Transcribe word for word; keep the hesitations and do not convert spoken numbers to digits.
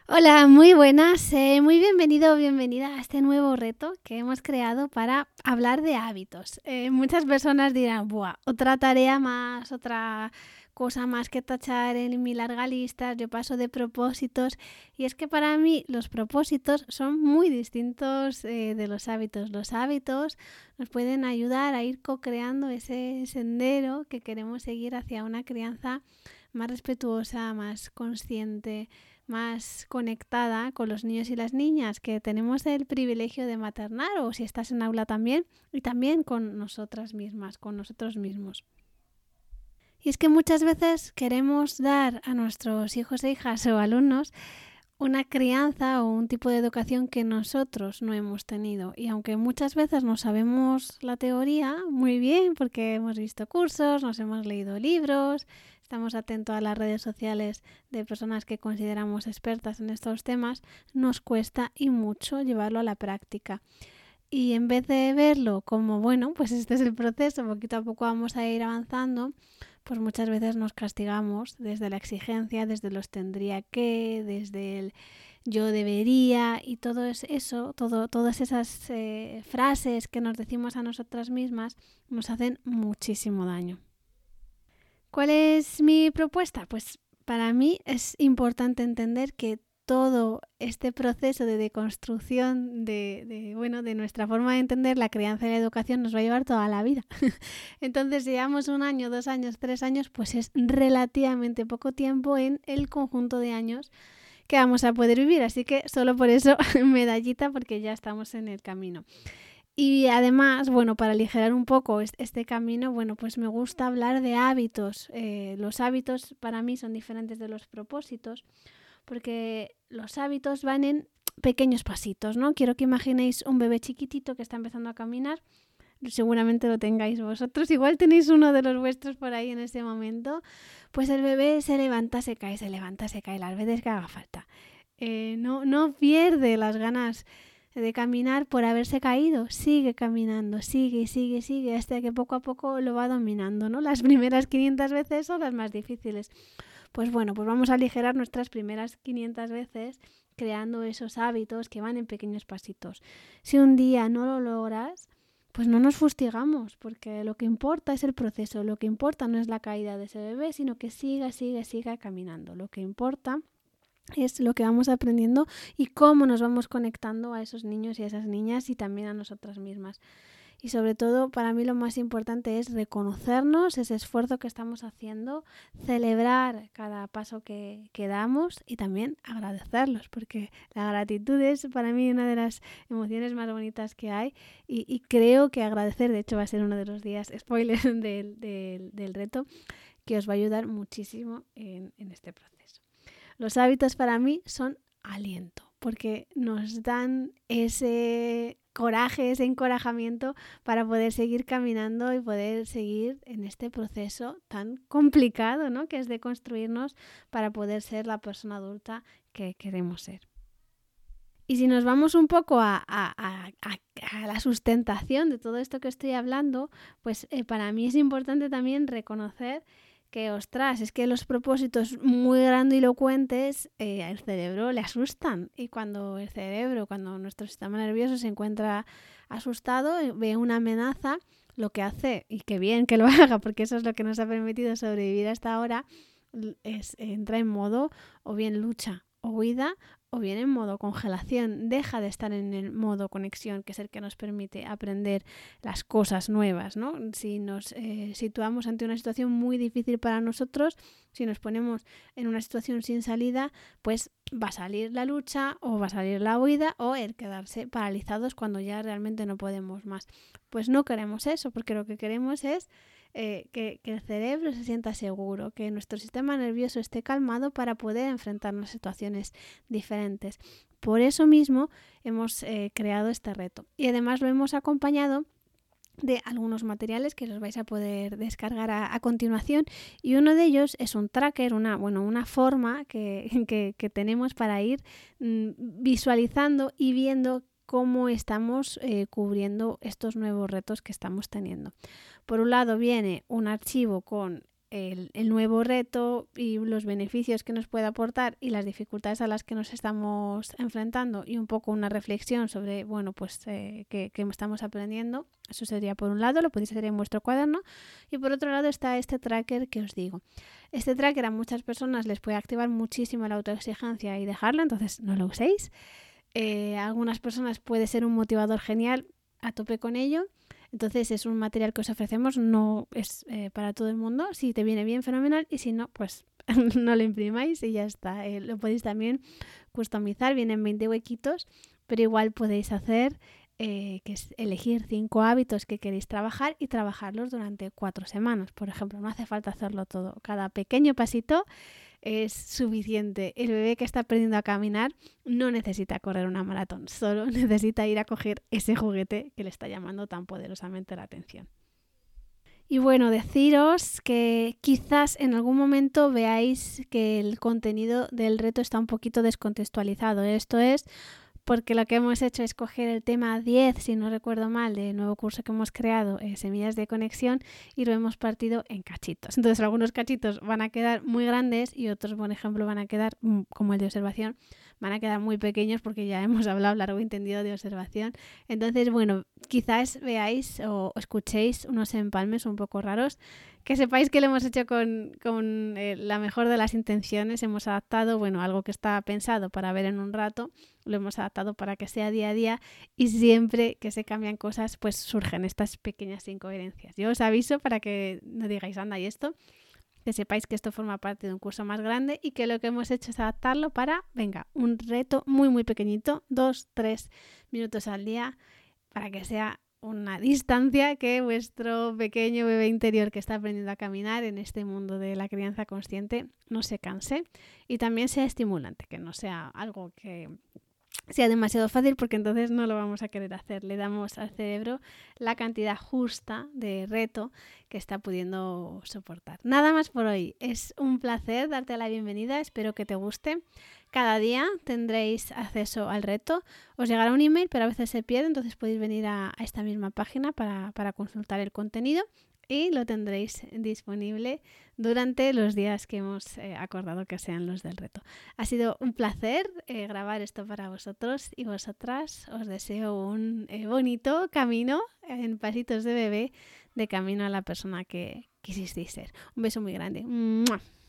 Hola, muy buenas, eh, muy bienvenido o bienvenida a este nuevo reto que hemos creado para hablar de hábitos. Eh, muchas personas dirán, buah, otra tarea más, otra cosa más que tachar en mi larga lista, yo paso de propósitos y es que para mí los propósitos son muy distintos eh, de los hábitos. Los hábitos nos pueden ayudar a ir co-creando ese sendero que queremos seguir hacia una crianza más respetuosa, más consciente, más conectada con los niños y las niñas que tenemos el privilegio de maternar, o si estás en aula también, y también con nosotras mismas, con nosotros mismos. Y es que muchas veces queremos dar a nuestros hijos e hijas o alumnos una crianza o un tipo de educación que nosotros no hemos tenido. Y aunque muchas veces no sabemos la teoría muy bien porque hemos visto cursos, nos hemos leído libros, estamos atentos a las redes sociales de personas que consideramos expertas en estos temas, nos cuesta y mucho llevarlo a la práctica. Y en vez de verlo como, bueno, pues este es el proceso, poquito a poco vamos a ir avanzando, pues muchas veces nos castigamos desde la exigencia, desde los tendría que, desde el yo debería y todo eso, todo, todas esas eh, frases que nos decimos a nosotras mismas nos hacen muchísimo daño. ¿Cuál es mi propuesta? Pues para mí es importante entender que todo este proceso de deconstrucción de, de, bueno, de nuestra forma de entender la crianza y la educación nos va a llevar toda la vida. Entonces, si llevamos un año, dos años, tres años, pues es relativamente poco tiempo en el conjunto de años que vamos a poder vivir. Así que solo por eso medallita, porque ya estamos en el camino. Y además, bueno, para aligerar un poco este camino, bueno, pues me gusta hablar de hábitos. Eh, los hábitos para mí son diferentes de los propósitos, porque los hábitos van en pequeños pasitos, ¿no? Quiero que imaginéis un bebé chiquitito que está empezando a caminar. Seguramente lo tengáis vosotros, igual tenéis uno de los vuestros por ahí en este momento. Pues el bebé se levanta, se cae, se levanta, se cae las veces que haga falta. Eh, no, no pierde las ganas de caminar por haberse caído, sigue caminando, sigue, sigue, sigue, hasta que poco a poco lo va dominando, ¿no? Las primeras quinientas veces son las más difíciles. Pues bueno, pues vamos a aligerar nuestras primeras quinientas veces creando esos hábitos que van en pequeños pasitos. Si un día no lo logras, pues no nos fustigamos, porque lo que importa es el proceso, lo que importa no es la caída de ese bebé, sino que siga, siga, siga caminando. Lo que importa es lo que vamos aprendiendo y cómo nos vamos conectando a esos niños y a esas niñas y también a nosotras mismas. Y sobre todo, para mí lo más importante es reconocernos ese esfuerzo que estamos haciendo, celebrar cada paso que, que damos y también agradecerlos, porque la gratitud es para mí una de las emociones más bonitas que hay y, y creo que agradecer, de hecho va a ser uno de los días, spoiler del, del, del reto, que os va a ayudar muchísimo en, en este proceso. Los hábitos para mí son aliento, porque nos dan ese coraje, ese encorajamiento para poder seguir caminando y poder seguir en este proceso tan complicado, ¿no? Que es de construirnos para poder ser la persona adulta que queremos ser. Y si nos vamos un poco a, a, a, a la sustentación de todo esto que estoy hablando, pues eh, para mí es importante también reconocer que, ostras, es que los propósitos muy grandilocuentes eh, al cerebro le asustan. Y cuando el cerebro, cuando nuestro sistema nervioso se encuentra asustado, ve una amenaza, lo que hace, y qué bien que lo haga, porque eso es lo que nos ha permitido sobrevivir hasta ahora, es entra en modo o bien lucha o huida, o bien en modo congelación, deja de estar en el modo conexión, que es el que nos permite aprender las cosas nuevas, ¿no? Si nos eh, situamos ante una situación muy difícil para nosotros, si nos ponemos en una situación sin salida, pues va a salir la lucha o va a salir la huida o el quedarse paralizados cuando ya realmente no podemos más. Pues no queremos eso, porque lo que queremos es Eh, que, que el cerebro se sienta seguro, que nuestro sistema nervioso esté calmado para poder enfrentarnos a situaciones diferentes. Por eso mismo hemos eh, creado este reto y además lo hemos acompañado de algunos materiales que los vais a poder descargar a, a continuación y uno de ellos es un tracker, una, bueno, una forma que, que, que tenemos para ir mm, visualizando y viendo cómo estamos eh, cubriendo estos nuevos retos que estamos teniendo. Por un lado viene un archivo con el, el nuevo reto y los beneficios que nos puede aportar y las dificultades a las que nos estamos enfrentando y un poco una reflexión sobre, bueno, pues eh, qué, qué estamos aprendiendo. Eso sería por un lado, lo podéis hacer en vuestro cuaderno. Y por otro lado está este tracker que os digo. Este tracker a muchas personas les puede activar muchísimo la autoexigencia y dejarlo, entonces no lo uséis. Eh, a algunas personas puede ser un motivador genial, a tope con ello. Entonces es un material que os ofrecemos, no es eh, para todo el mundo. Si te viene bien, fenomenal, y si no, pues no lo imprimáis y ya está. Eh, lo podéis también customizar, vienen veinte huequitos, pero igual podéis hacer eh, que es elegir cinco hábitos que queréis trabajar y trabajarlos durante cuatro semanas, por ejemplo. No hace falta hacerlo todo. Cada pequeño pasito es suficiente. El bebé que está aprendiendo a caminar no necesita correr una maratón, solo necesita ir a coger ese juguete que le está llamando tan poderosamente la atención. Y bueno, deciros que quizás en algún momento veáis que el contenido del reto está un poquito descontextualizado. Esto es porque lo que hemos hecho es coger el tema diez, si no recuerdo mal, del nuevo curso que hemos creado, eh, Semillas de Conexión, y lo hemos partido en cachitos. Entonces algunos cachitos van a quedar muy grandes y otros, por ejemplo, van a quedar, como el de observación, van a quedar muy pequeños porque ya hemos hablado largo y entendido de observación. Entonces, bueno, quizás veáis o escuchéis unos empalmes un poco raros, que sepáis que lo hemos hecho con, con eh, la mejor de las intenciones. Hemos adaptado, bueno, algo que está pensado para ver en un rato, lo hemos adaptado para que sea día a día, y siempre que se cambian cosas, pues surgen estas pequeñas incoherencias. Yo os aviso para que no digáis, anda, y esto, que sepáis que esto forma parte de un curso más grande y que lo que hemos hecho es adaptarlo para, venga, un reto muy, muy pequeñito, dos, tres minutos al día, para que sea una distancia que vuestro pequeño bebé interior que está aprendiendo a caminar en este mundo de la crianza consciente no se canse y también sea estimulante, que no sea algo que sea demasiado fácil, porque entonces no lo vamos a querer hacer. Le damos al cerebro la cantidad justa de reto que está pudiendo soportar. Nada más por hoy. Es un placer darte la bienvenida. Espero que te guste. Cada día tendréis acceso al reto. Os llegará un email, pero a veces se pierde, entonces podéis venir a, a esta misma página para, para consultar el contenido. Y lo tendréis disponible durante los días que hemos eh, acordado que sean los del reto. Ha sido un placer eh, grabar esto para vosotros y vosotras. Os deseo un eh, bonito camino en pasitos de bebé, de camino a la persona que quisisteis ser. Un beso muy grande. ¡Mua!